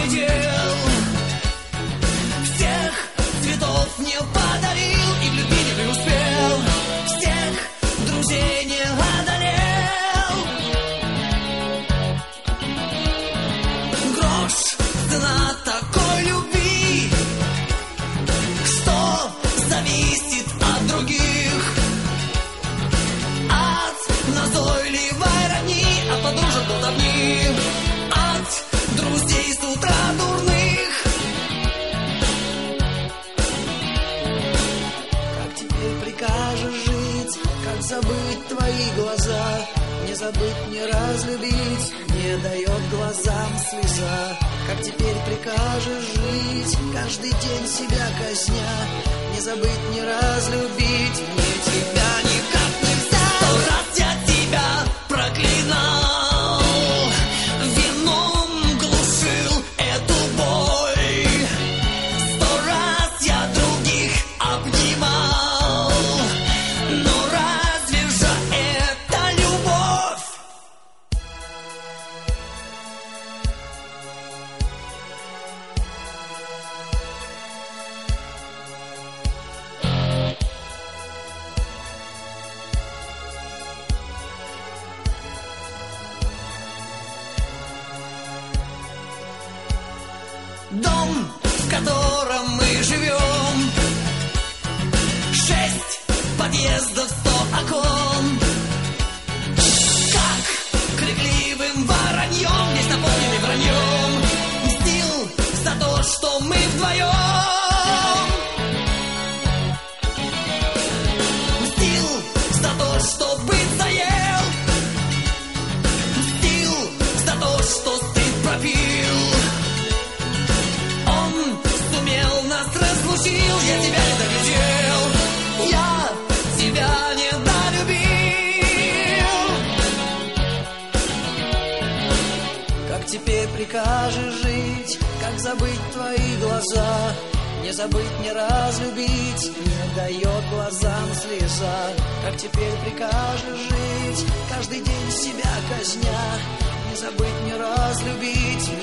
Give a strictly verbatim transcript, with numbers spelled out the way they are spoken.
глядел, всех цветов не подарил и в любви не преуспел, всех друзей не одолел. Грош цена такой любви, что зависит от других, от назойливой родни, от подружек до давни, от друзей с утра дурных. Как теперь прикажешь жить, как забыть твои глаза, не забыть, не разлюбить, не дает глазам слеза. Как теперь прикажешь жить, каждый день себя казня, не забыть, не разлюбить, мне тебя никак нельзя. Сто раз я тебя проклинал, вином глушил эту боль, сто раз я других обнимал, но разве же это любовь? Дом, в котором мы живем, шесть подъездов, сто окон. Как крикливым вороньем, весь наполненный враньем, мстил за то, что мы вдвоем. Мстил за то, что быть заел, мстил за то, что стыд пропил. Я тебя не доглядел, я тебя не долюбил. Как теперь прикажешь жить, как забыть твои глаза, не забыть, не разлюбить, не дает глазам слеза. Как теперь прикажешь жить, каждый день себя казня, не забыть, не разлюбить.